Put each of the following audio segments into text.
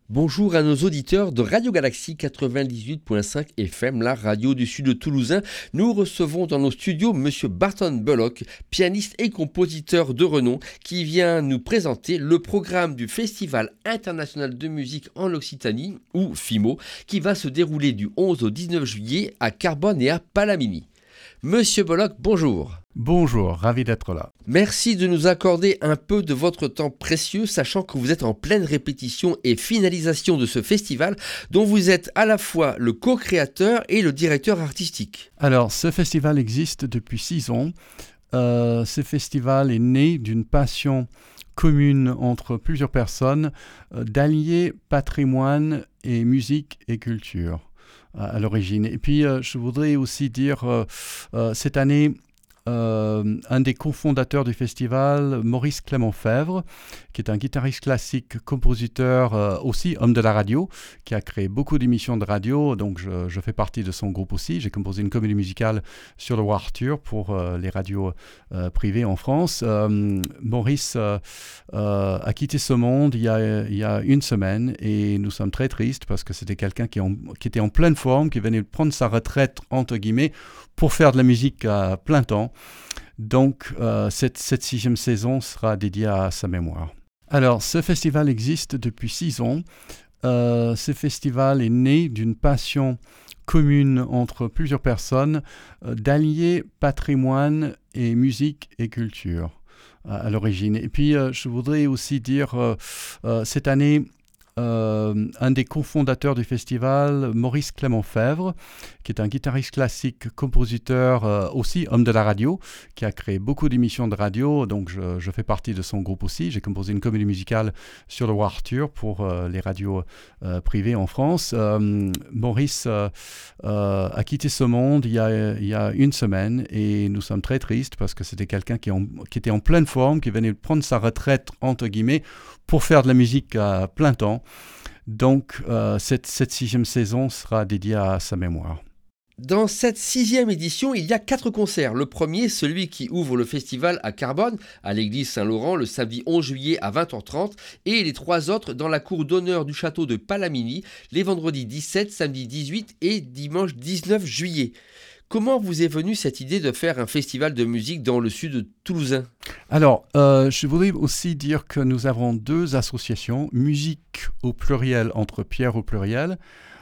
Bonjour à nos auditeurs de Radio Galaxie 98.5 FM, la radio du sud toulousain. Nous recevons dans nos studios Monsieur Barton Bullock, pianiste et compositeur de renom, qui vient nous présenter le programme du Festival international de musique en Occitanie, ou FIMO, qui va se dérouler du 11 au 19 juillet à Carbone et à Palamini. Monsieur Bullock, bonjour. Bonjour, ravi d'être là. Merci de nous accorder un peu de votre temps précieux, sachant que vous êtes en pleine répétition et finalisation de ce festival, dont vous êtes à la fois le co-créateur et le directeur artistique. Alors, ce festival existe depuis 6 ans. Ce festival est né d'une passion commune entre plusieurs personnes d'allier patrimoine et musique et culture à l'origine. Et puis, je voudrais aussi dire, cette année, un des cofondateurs du festival, Maurice Clément-Fèvre, qui est un guitariste classique, compositeur, aussi homme de la radio, qui a créé beaucoup d'émissions de radio, donc je fais partie de son groupe aussi. J'ai composé une comédie musicale sur le roi Arthur pour les radios privées en France. Maurice a quitté ce monde il y a une semaine et nous sommes très tristes parce que c'était quelqu'un qui était en pleine forme, qui venait de prendre sa retraite, entre guillemets, pour faire de la musique à plein temps. Donc, cette 6e saison sera dédiée à sa mémoire. Alors, ce festival existe depuis 6 ans. Ce festival est né d'une passion commune entre plusieurs personnes d'allier patrimoine et musique et culture à l'origine. Et puis, je voudrais aussi dire, cette année, un des cofondateurs du festival, Maurice Clément-Fèvre, qui est un guitariste classique, compositeur, aussi homme de la radio, qui a créé beaucoup d'émissions de radio, donc je fais partie de son groupe aussi. J'ai composé une comédie musicale sur le roi Arthur pour les radios privées en France. Maurice a quitté ce monde il y a une semaine et nous sommes très tristes parce que c'était quelqu'un qui était en pleine forme, qui venait de prendre sa retraite, entre guillemets, pour faire de la musique à plein temps. Donc, cette 6e saison sera dédiée à sa mémoire. Dans cette 6e édition, il y a 4 concerts. Le premier, celui qui ouvre le festival à Carbone, à l'église Saint-Laurent, le samedi 11 juillet à 20h30, et les 3 autres dans la cour d'honneur du château de Palamini, les vendredis 17, samedi 18 et dimanche 19 juillet. Comment vous est venue cette idée de faire un festival de musique dans le sud toulousain ? Alors, je voudrais aussi dire que nous avons 2 associations, Musique au pluriel entre Pierre au pluriel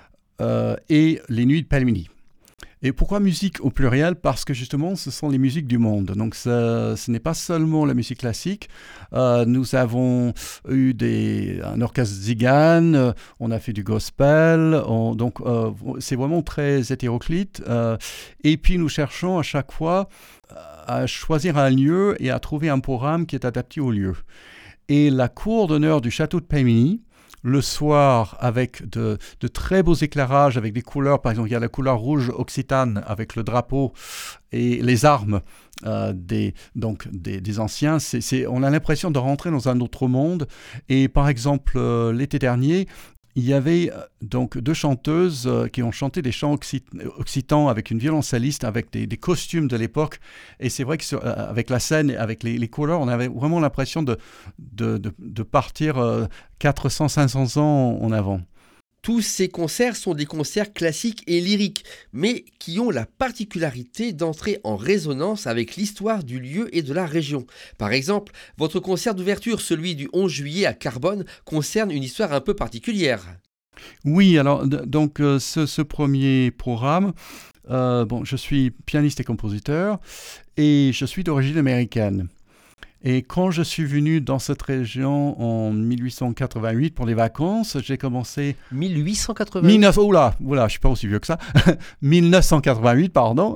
et les Nuits de Palamini. Et pourquoi musique au pluriel ? Parce que justement, ce sont les musiques du monde. Donc, ce n'est pas seulement la musique classique. Nous avons eu un orchestre Zigane, on a fait du gospel. Donc, c'est vraiment très hétéroclite. Et puis, nous cherchons à chaque fois à choisir un lieu et à trouver un programme qui est adapté au lieu. Et la cour d'honneur du château de Palamini, le soir, avec de très beaux éclairages, avec des couleurs, par exemple, il y a la couleur rouge occitane avec le drapeau et les armes des anciens. On a l'impression de rentrer dans un autre monde. Et par exemple, l'été dernier, il y avait donc 2 chanteuses qui ont chanté des chants occitans avec une violoncelliste, avec des costumes de l'époque. Et c'est vrai qu'avec la scène, avec les couleurs, on avait vraiment l'impression de partir 400-500 ans en avant. Tous ces concerts sont des concerts classiques et lyriques, mais qui ont la particularité d'entrer en résonance avec l'histoire du lieu et de la région. Par exemple, votre concert d'ouverture, celui du 11 juillet à Carbone, concerne une histoire un peu particulière. Oui, alors donc ce premier programme, je suis pianiste et compositeur et je suis d'origine américaine. Et quand je suis venu dans cette région en 1888 pour les vacances, j'ai commencé... 1888 Oula, je ne suis pas aussi vieux que ça. 1988, pardon.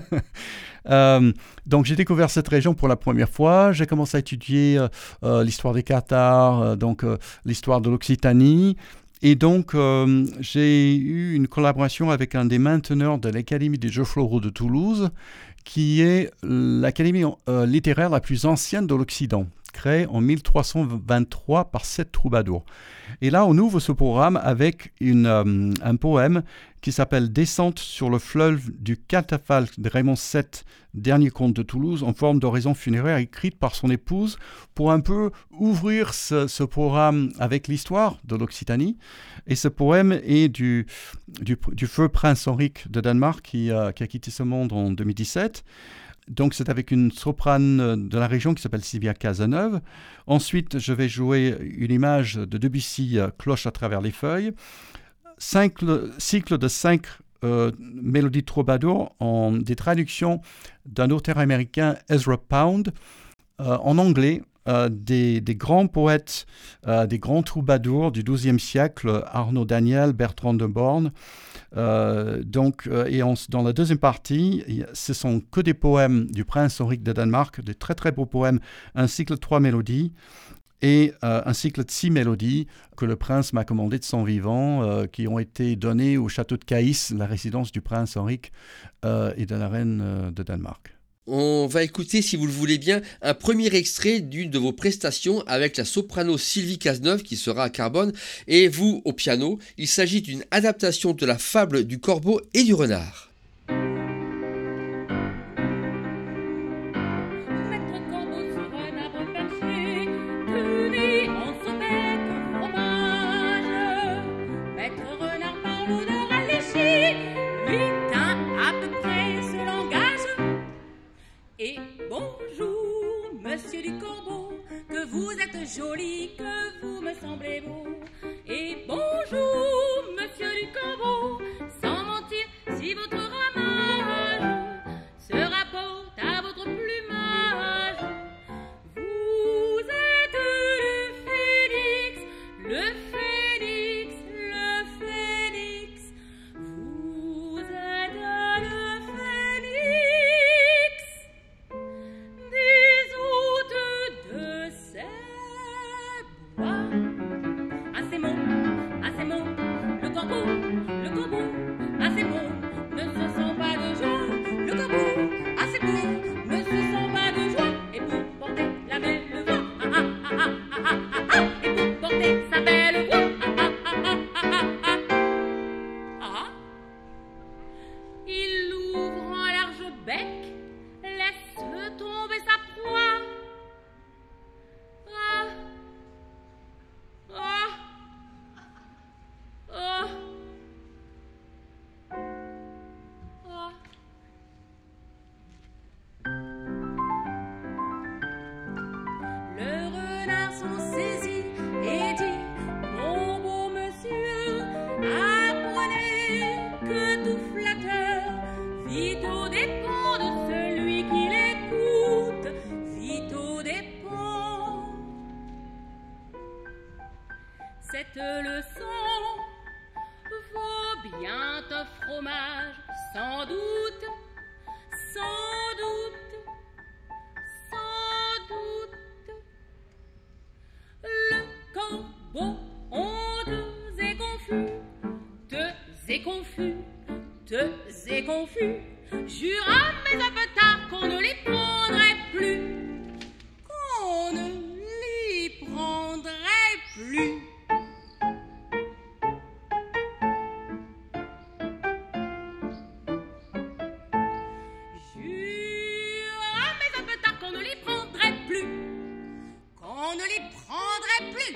Donc j'ai découvert cette région pour la première fois. J'ai commencé à étudier l'histoire des Cathares, l'histoire de l'Occitanie. Et donc, j'ai eu une collaboration avec un des mainteneurs de l'Académie des Jeux Floraux de Toulouse, qui est l'académie littéraire la plus ancienne de l'Occident, créé en 1323 par 7 troubadours. Et là, on ouvre ce programme avec un poème qui s'appelle « Descente sur le fleuve du catafalque » de Raymond VII, dernier comte de Toulouse, en forme d'oraison funéraire écrite par son épouse pour un peu ouvrir ce programme avec l'histoire de l'Occitanie. Et ce poème est du feu prince Henrique de Danemark qui a quitté ce monde en 2017. Donc, c'est avec une soprane de la région qui s'appelle Sylvia Cazeneuve. Ensuite, je vais jouer une image de Debussy, Cloche à travers les feuilles. Cycle de 5 mélodies de troubadour en des traductions d'un auteur américain, Ezra Pound, en anglais, des grands poètes, des grands troubadours du XIIe siècle, Arnaud Daniel, Bertrand de Born. Dans la deuxième partie, ce sont que des poèmes du prince Henrique de Danemark, des très très beaux poèmes, un cycle de 3 mélodies et un cycle de 6 mélodies que le prince m'a commandé de son vivant, qui ont été données au château de Caïs, la résidence du prince Henrique et de la reine de Danemark. On va écouter, si vous le voulez bien, un premier extrait d'une de vos prestations avec la soprano Sylvie Cazeneuve qui sera à Carbone et vous au piano. Il s'agit d'une adaptation de la fable du corbeau et du renard. Monsieur du corbeau, que vous êtes joli, que vous me semblez beau. Et bonjour, monsieur du corbeau, sans mentir, si votre ramage se rapporte à votre plumage. Vous êtes le phénix, le phénix. Vous êtes le phénix des hôtes de ces bois. À ces mots, le corbeau, à ces mots, ne se sent pas de joie. Le corbeau, à ces mots, ne se sent pas de joie. Et pour porter la belle voix, et pour porter sa belle voix, il ouvre un large bec, laisse tomber sa proie. Le renard s'en saisit et dit: mon beau monsieur, apprenez que tout flatteur vit aux dépens de celui qui l'écoute, vit aux dépens. Cette leçon vaut bien un fromage, sans doute, sans doute, sans doute. Le corbeau, honteux et confus, jura, mais un peu tard, qu'on ne les prendrait plus, qu'on ne les prendrait plus. Jura, mais un peu tard, qu'on ne les prendrait plus, qu'on ne les prendrait plus.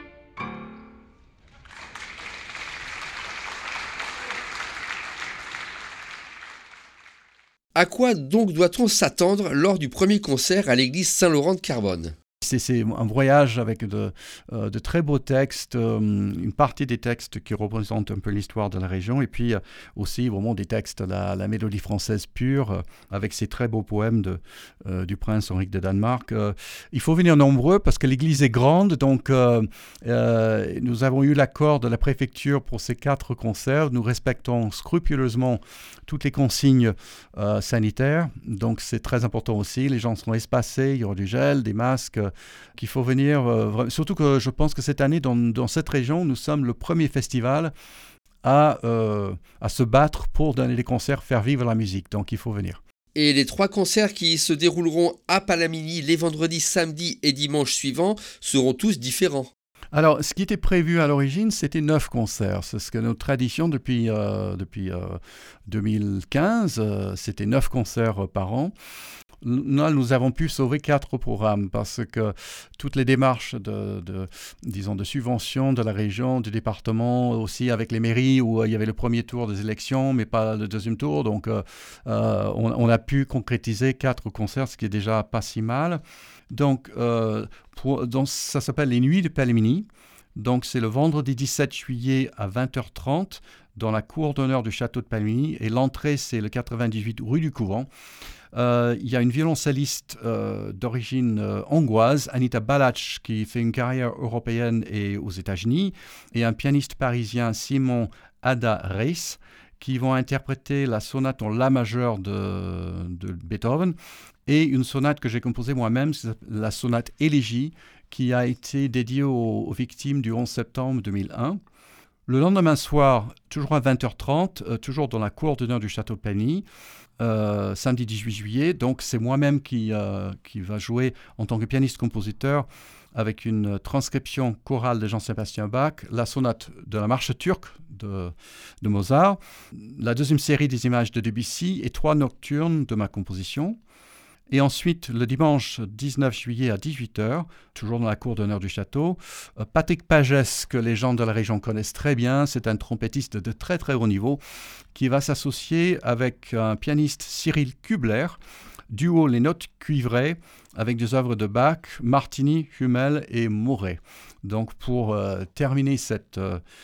À quoi donc doit-on s'attendre lors du premier concert à l'église Saint-Laurent de Carbone ? C'est un voyage avec de très beaux textes, une partie des textes qui représentent un peu l'histoire de la région, et puis aussi vraiment des textes, la mélodie française pure, avec ces très beaux poèmes du prince Henrique de Danemark. Il faut venir nombreux parce que l'église est grande, donc nous avons eu l'accord de la préfecture pour ces 4 concerts. Nous respectons scrupuleusement toutes les consignes sanitaires, donc c'est très important aussi. Les gens seront espacés, il y aura du gel, des masques, qu'il faut venir, surtout que je pense que cette année, dans cette région, nous sommes le premier festival à se battre pour donner des concerts, faire vivre la musique, donc il faut venir. Et les 3 concerts qui se dérouleront à Palamini les vendredis, samedis et dimanches suivants seront tous différents. Alors, ce qui était prévu à l'origine, c'était 9 concerts. C'est ce que notre tradition depuis 2015, c'était 9 concerts par an. Nous avons pu sauver 4 programmes parce que toutes les démarches de subvention de la région, du département, aussi avec les mairies où il y avait le premier tour des élections, mais pas le deuxième tour. Donc, on a pu concrétiser 4 concerts, ce qui est déjà pas si mal. Donc, ça s'appelle les Nuits de Palamini. Donc, c'est le vendredi 17 juillet à 20h30 dans la cour d'honneur du château de Palamini. Et l'entrée, c'est le 98 rue du Couvent. Il y a une violoncelliste d'origine hongroise, Anita Balázs, qui fait une carrière européenne et aux États-Unis, et un pianiste parisien, Simon Ada Reis, qui vont interpréter la sonate en La majeur de Beethoven, et une sonate que j'ai composée moi-même, c'est la sonate Élégie, qui a été dédiée aux victimes du 11 septembre 2001. Le lendemain soir, toujours à 20h30, toujours dans la cour d'honneur du château de Palamini, samedi 18 juillet. Donc, c'est moi-même qui va jouer en tant que pianiste-compositeur avec une transcription chorale de Jean-Sébastien Bach, la sonate de la marche turque de Mozart, la deuxième série des images de Debussy et 3 nocturnes de ma composition. Et ensuite, le dimanche 19 juillet à 18h, toujours dans la cour d'honneur du château, Patrick Pagès, que les gens de la région connaissent très bien, c'est un trompettiste de très très haut niveau, qui va s'associer avec un pianiste Cyril Kubler, duo Les Notes Cuivrées, avec des œuvres de Bach, Martini, Hummel et Mauret. Donc pour terminer cette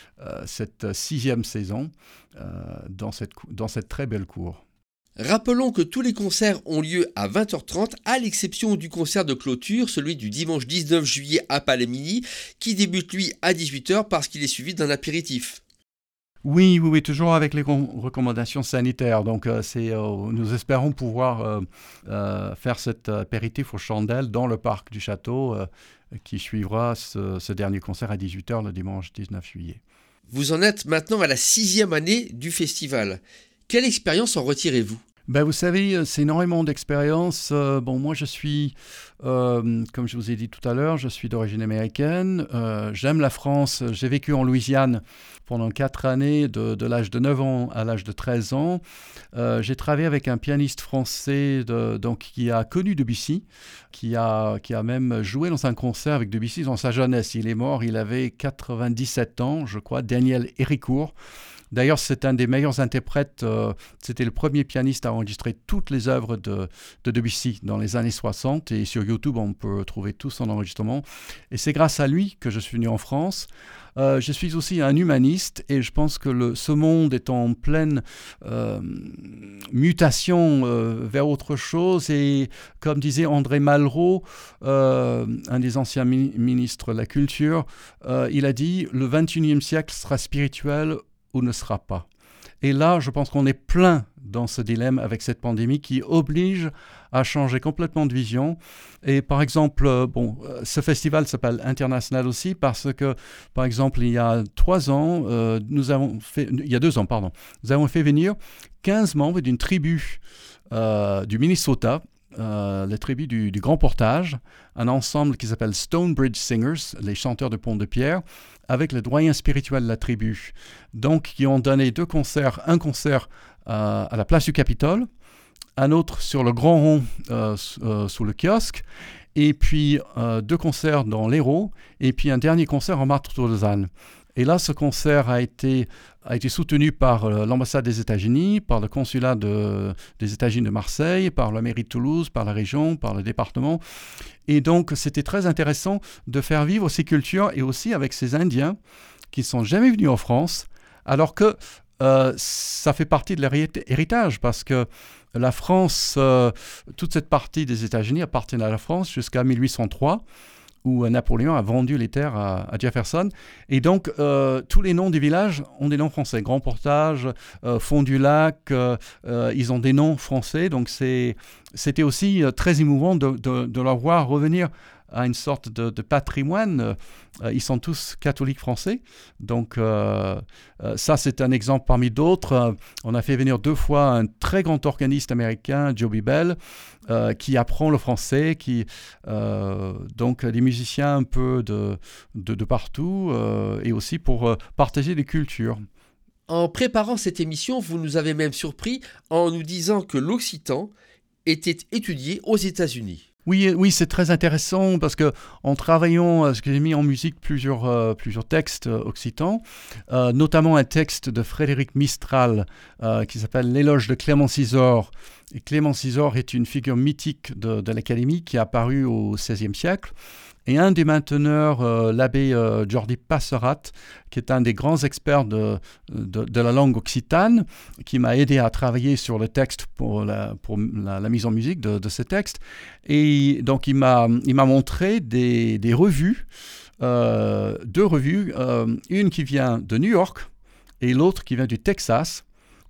6e saison dans cette très belle cour. Rappelons que tous les concerts ont lieu à 20h30, à l'exception du concert de clôture, celui du dimanche 19 juillet à Palamini, qui débute lui à 18h parce qu'il est suivi d'un apéritif. Oui, toujours avec les recommandations sanitaires. Donc, nous espérons pouvoir faire cet apéritif aux chandelles dans le parc du château qui suivra ce dernier concert à 18h le dimanche 19 juillet. Vous en êtes maintenant à la 6e année du festival. Quelle expérience en retirez-vous ? Vous savez, c'est énormément d'expérience. Moi, je suis, comme je vous ai dit tout à l'heure, je suis d'origine américaine. J'aime la France. J'ai vécu en Louisiane pendant 4 années, de l'âge de 9 ans à l'âge de 13 ans. J'ai travaillé avec un pianiste français qui a connu Debussy, qui a même joué dans un concert avec Debussy dans sa jeunesse. Il est mort, il avait 97 ans, je crois, Daniel Héricourt. D'ailleurs, c'est un des meilleurs interprètes. C'était le premier pianiste à enregistrer toutes les œuvres de Debussy dans les années 60. Et sur YouTube, on peut trouver tout son enregistrement. Et c'est grâce à lui que je suis venu en France. Je suis aussi un humaniste et je pense que ce monde est en pleine mutation vers autre chose. Et comme disait André Malraux, un des anciens ministres de la Culture, il a dit « Le 21e siècle sera spirituel ou ne sera pas ». Et là, je pense qu'on est plein dans ce dilemme avec cette pandémie qui oblige à changer complètement de vision. Et par exemple, ce festival s'appelle International aussi parce que, par exemple, il y a 2 ans, nous avons fait venir 15 membres d'une tribu du Minnesota, la tribu du Grand Portage, un ensemble qui s'appelle Stonebridge Singers, les chanteurs de Pont de Pierre, avec le doyen spirituel de la tribu. Donc, qui ont donné 2 concerts, un concert à la place du Capitole, un autre sur le Grand Rond sous le kiosque, et puis 2 concerts dans l'Hérault, et puis un dernier concert en Martre de Lausanne. Et là, ce concert a été soutenu par l'ambassade des États-Unis, par le consulat des États-Unis de Marseille, par la mairie de Toulouse, par la région, par le département. Et donc, c'était très intéressant de faire vivre ces cultures et aussi avec ces Indiens qui ne sont jamais venus en France, alors que ça fait partie de leur héritage parce que la France, toute cette partie des États-Unis appartenait à la France jusqu'à 1803. Où Napoléon a vendu les terres à Jefferson. Et donc, tous les noms des villages ont des noms français. Grand Portage, Fond du Lac, ils ont des noms français. Donc, c'était aussi très émouvant de leur voir revenir a une sorte de patrimoine. Ils sont tous catholiques français. Donc ça, c'est un exemple parmi d'autres. On a fait venir 2 fois un très grand organiste américain, Joby Bell, qui apprend le français, donc des musiciens un peu de partout, et aussi pour partager des cultures. En préparant cette émission, vous nous avez même surpris en nous disant que l'occitan était étudié aux États-Unis. Oui, c'est très intéressant parce que en travaillant, j'ai mis en musique plusieurs textes occitans, notamment un texte de Frédéric Mistral qui s'appelle L'éloge de Clément Cisor. Et Clément Cisor est une figure mythique de l'Académie qui est apparue au XVIe siècle. Et un des mainteneurs, l'abbé Jordi Passerat, qui est un des grands experts de la langue occitane, qui m'a aidé à travailler sur le texte pour la mise en musique de ce texte. Et donc, il m'a montré des revues, 2 revues, une qui vient de New York et l'autre qui vient du Texas,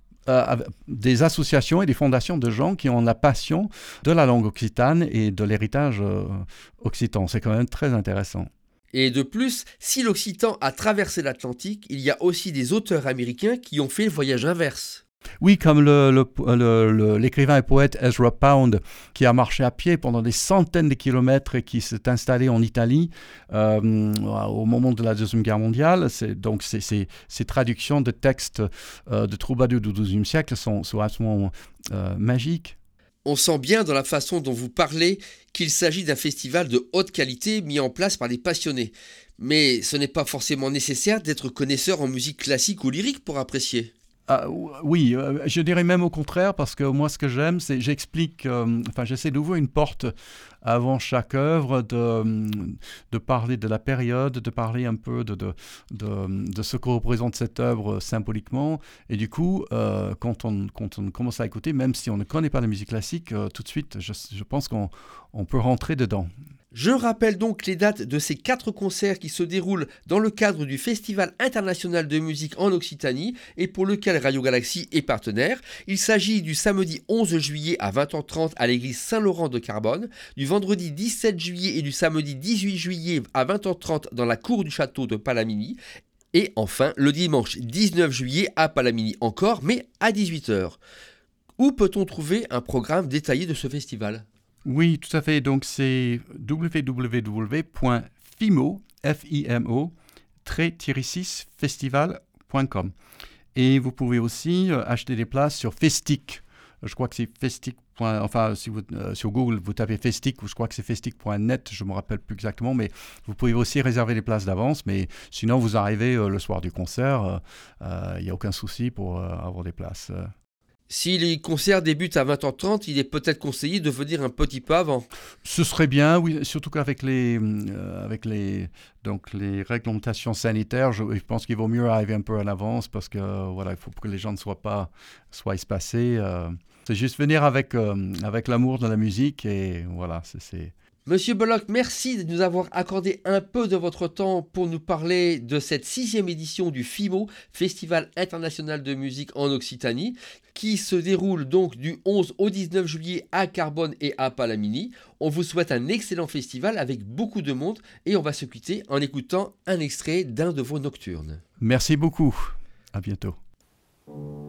des associations et des fondations de gens qui ont la passion de la langue occitane et de l'héritage occitan. C'est quand même très intéressant. Et de plus, si l'occitan a traversé l'Atlantique, il y a aussi des auteurs américains qui ont fait le voyage inverse. Oui, comme l'écrivain et poète Ezra Pound, qui a marché à pied pendant des centaines de kilomètres et qui s'est installé en Italie au moment de la Deuxième Guerre mondiale. Donc, ces traductions de textes de troubadours du XIIe siècle sont absolument magiques. On sent bien dans la façon dont vous parlez qu'il s'agit d'un festival de haute qualité mis en place par des passionnés. Mais ce n'est pas forcément nécessaire d'être connaisseur en musique classique ou lyrique pour apprécier. Oui, je dirais même au contraire, parce que moi, ce que j'aime, c'est j'explique, j'essaie d'ouvrir une porte avant chaque œuvre, de parler de la période, de parler un peu de ce que représente cette œuvre symboliquement. Et du coup, quand on commence à écouter, même si on ne connaît pas la musique classique, tout de suite, je pense qu'on peut rentrer dedans. Je rappelle donc les dates de ces 4 concerts qui se déroulent dans le cadre du Festival international de musique en Occitanie et pour lequel Radio Galaxy est partenaire. Il s'agit du samedi 11 juillet à 20h30 à l'église Saint-Laurent de Carbonne, du vendredi 17 juillet et du samedi 18 juillet à 20h30 dans la cour du château de Palamini. Et enfin, le dimanche 19 juillet à Palamini encore, mais à 18h. Où peut-on trouver un programme détaillé de ce festival ? Oui, tout à fait. Donc, c'est www.fimo-festival.com. Et vous pouvez aussi acheter des places sur Festic. Je crois que c'est Festic. Si vous, sur Google, vous tapez Festic, ou je crois que c'est festic.net, je ne me rappelle plus exactement, mais vous pouvez aussi réserver les places d'avance. Mais sinon, vous arrivez le soir du concert, il n'y a aucun souci pour avoir des places. Si les concerts débutent à 20h30, il est peut-être conseillé de venir un petit peu avant. Ce serait bien, oui, surtout qu'avec les réglementations sanitaires, je pense qu'il vaut mieux arriver un peu à l'avance parce que il faut que les gens ne soient espacés. C'est juste venir avec l'amour de la musique et voilà, c'est... Monsieur Belloc, merci de nous avoir accordé un peu de votre temps pour nous parler de cette 6e édition du FIMO, Festival international de musique en Occitanie, qui se déroule donc du 11 au 19 juillet à Carbonne et à Palamini. On vous souhaite un excellent festival avec beaucoup de monde et on va se quitter en écoutant un extrait d'un de vos nocturnes. Merci beaucoup. À bientôt.